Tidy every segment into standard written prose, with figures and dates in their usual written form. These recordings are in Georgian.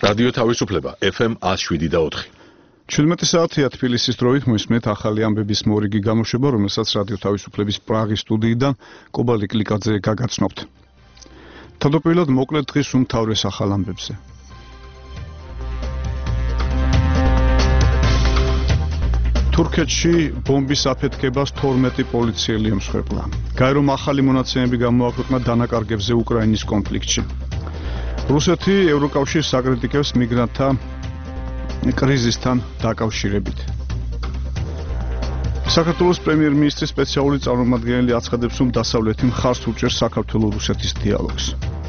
რადიო თავისუფლება FM 107.4. 17 საათია თბილისის დროით მოისმენთ ახალი ამბების მორიგი გამოშვება, რომელსაც რადიო თავისუფლების პრაღის სტუდიიდან კობალტ კლიკაძე გაგაცნობთ. თავდაპირველად მოკლედ დღის უმთავრეს ახალ ამბებზე. თურქეთში ბომბის აფეთქებას 12 პოლიციელი ემსხვერპლა. გაერომ ახალი მონაცემები გამოაქვეყნა დანაკარგებზე უკრაინის კონფლიქტში. რუსეთი ევროკავშირს აკრიტიკებს მიგრანტთა კრიზისთან დაკავშირებით. საქართველოს პრემიერ-მინისტრის სპეციალური წარმომადგენელი აცხადებს, რომ დასავლეთი მხარს უჭერს საქართველო-რუსეთის დიალოგს.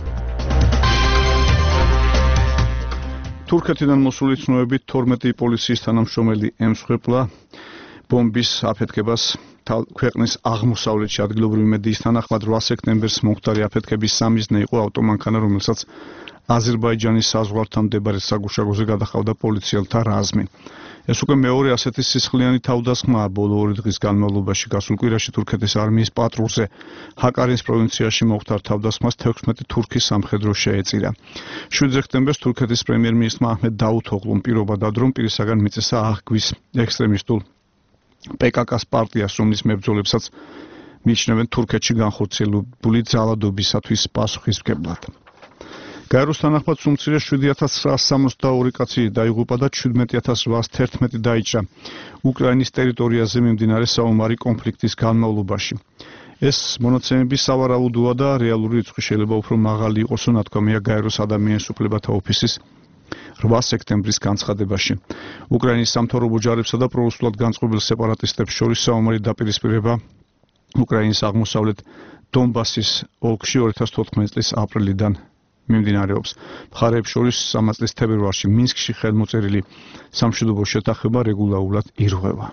თურქეთიდან მოსული ცნობებით 12 პოლიციის თანამშრომელი ემსხვერპლა ბომბის აფეთქებას ქვეყნის აღმოსავლეთში ადგილობრივი მედიის თანახმად 8 სექტემბერს მომხდარი აფეთქების სამიზნე იყო ავტომანქანა, რომელსაც აზერბაიჯანის საზღვართან მდებარე საგუშაგოზე გადაჰყავდა პოლიციელთა რაზმი. ეს უკვე მეორე ასეთი სისხლიანი თავდასხმაა ბოლო 2 დღის განმავლობაში. გასულ კვირაში თურქეთის არმიის პატრულზე ჰაკარიის პროვინციაში მომხდარ თავდასხმას 16 თურქი სამხედრო შეეწირა. 7 სექტემბერს თურქეთის პრემიერ-მინისტრმა აჰმედ დაუთოღლუმ პირობა დადო, რომ პირისაგან მიწესა აღგვის ექსტრემისტულ PKK-ს პარტიას, რომლის მებრძოლებსაც მიიჩნევენ თურქეთში განხორციელებული ძალადობისათვის პასუხისმგებლად. გაეროს თანახმად სუმცირე 7962 კაცი დაიღუპა და 17811 დაიჭრა უკრაინის ტერიტორიაზე მიმდინარე საომარი კონფლიქტის განმავლობაში. ეს მონაცემები სავარაუდოა და რეალური რიცხვი შეიძლება უფრო მაღალი იყოს, ნათქვამია გაეროს ადამიანის უფლებათა ოფისის 8 სექტემბრის განცხადებაში. უკრაინის სამთავრობო ჯარებსა და პრორუსულად განწყობილ სეპარატისტებს შორის საომარი დაპირისპირება უკრაინის აღმოსავლეთ დონბასის ოლქში 2014 წლის აპრილიდან მიმდინარეობს. მხარეებს შორის 3 წლის თებერვალში მინსკში ხელმოწერილი სამშვიდობო შეთანხმება რეგულარულად ირღვევა.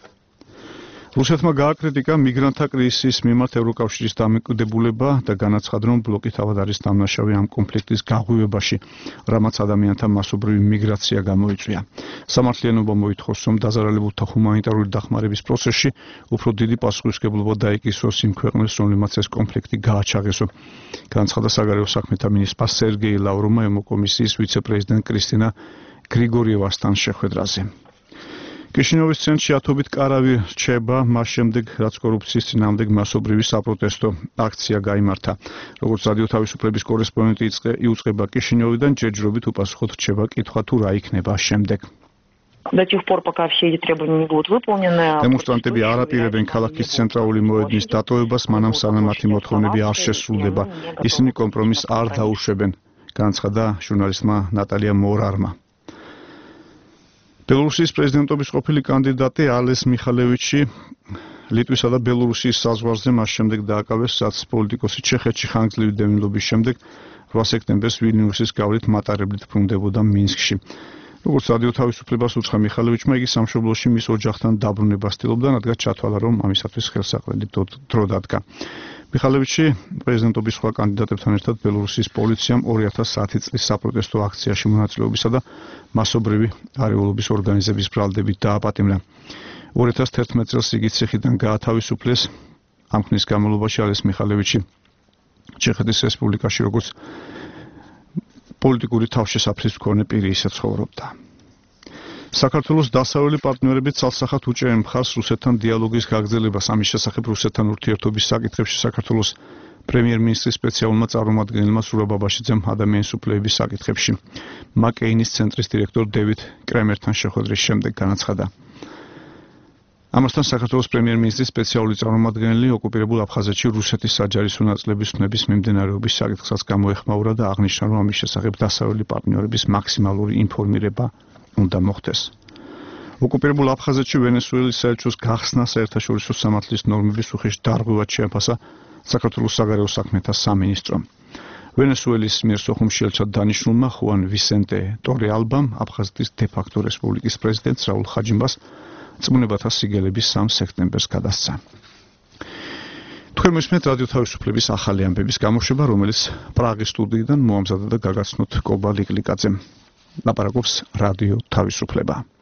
რუსეთმა გააკრიტიკა მიგრანტთა კრიზისის მიმართ ევროკავშირის დამოკიდებულება და განაცხადა, რომ ბლოკი თავად არის დამნაშავე ამ კონფლიქტის გაღვივებაში, რამაც ადამიანთა მასობრივი მიგრაცია გამოიწვია. სამართლიანობა მოითხოვს, რომ დაზარალებულთა ჰუმანიტარული დახმარების პროცესში უფრო დიდი პასუხისმგებლობა დაიკისროს იმ ქვეყნებს, რომლებმაც ეს კონფლიქტი გააჩაღესო. განაცხადა საგარეო საქმეთა მინისტრმა სერგეი ლავროვმა ევროკომისიის ვიცე-პრეზიდენტ კრისტინა გრიგორიევასთან შეხვედრაზე. კიშინიოვის ცენტრში ათობით კარავი რჩება მას შემდეგ, რაც კორუფციის წინააღმდეგ მასობრივი საპროტესტო აქცია გაიმართა. როგორც რადიო თავისუფლების კორესპონდენტი იუწყება კიშინიოვიდან, ჯერჯერობით უპასუხოდ რჩება კითხვა, თუ რა იქნება შემდეგ. До тех пор, пока все эти требования не будут выполнены. Დემონსტრანტები არ აპირებენ ქალაქის ცენტრალური მოედნის დატოვებას, მანამ სანამ მათი მოთხოვნები არ შესრულდება. ისინი კომპრომისს არ დაუშვებენ, განაცხადა ჟურნალისტმა ნატალია მორარმა. ბელორუსიის პრეზიდენტობის ყოფილი კანდიდატი ალეს მიხალევიჩი ლიტვისა და ბელორუსიის საზღვარზე მას შემდეგ დააკავეს, რაც პოლიტიკოსი ჩეხეთში ხანგრძლივი დევნილობის შემდეგ 8 სექტემბერს ვილნიუსის გავლით მატარებლით ბრუნდებოდა მინსკში. როგორც რადიო თავისუფლებას უცხო მიხალევიჩმა, იგი სამშობლოში მის ოჯახთან დაბრუნებას ცდილობდა, რადგან ჩათვალა, რომ ამისათვის ხელსაყრელი დრო დადგა. მიხალევიჩი პრეზიდენტობის სხვა კანდიდატებთან ერთად ბელორუსიის პოლიციამ 2010 წლის საპროტესტო აქციაში მონაწილეობისა და მასობრივი არეულობის ორგანიზების ბრალდებით დააპატიმრა. 2011 წელს იგი ციხიდან გაათავისუფლეს. ამ ხნის განმავლობაში ალეს მიხალევიჩი ჩეხეთის რესპუბლიკაში როგორც პოლიტიკური თავშესაფრის მქონე პირი ისე ცხოვრობდა. საქართველოს დასავლელი პარტნიორები ცალსახად უჭერენ მხარს რუსეთთან დიალოგის გაგრძელებას. ამის შესახებ რუსეთთან ურთიერთობის საკითხებში საქართველოს პრემიერ-მინისტრის სპეციალურმა წარმომადგენელმა სურა ბაბაშიძემ ადამიანის უფლებების საკითხებში მაკეინის ცენტრის დირექტორ დევიდ კრემერთან შეხვედრის შემდეგ განაცხადა. ამასთან საქართველოს პრემიერ-მინისტრის სპეციალური წარმომადგენელი ოკუპირებულ აფხაზეთში რუსეთის საჯარისო ნაწილების ხმების მიმდინარეობის საკითხსაც გამოეხმაურა და აღნიშნა, რომ ამის შესახებ დასავლელი პარტნიორების მაქსიმალური ინფორმირება უნდა მოხდეს. ოკუპირებულ აფხაზეთში ვენესუელის საელჩოს გახსნა საერთაშორისო სამართლის ნორმების უხეშ დარღვევად შეაფასა საქართველოს საგარეო საქმეთა სამინისტრომ. ვენესუელის მიერ სოხუმში ელჩად დანიშნულმა ხუან ვისენტე ტორეალბამ აფხაზეთის დე-ფაქტო რესპუბლიკის პრეზიდენტს რაულ ხაჯიმბას წმუნებათა სიგელების 3 სექტემბერს გადასცა. თქვენ მოსმენთ რადიო თავისუფლების ახალი ამბების გამოშვება, რომელიც პრაღის სტუდიიდან მოამზადა და გაგაცნოთ კობალტ კლიკაძემ. ლაპარაკობს რადიო თავისუფლება.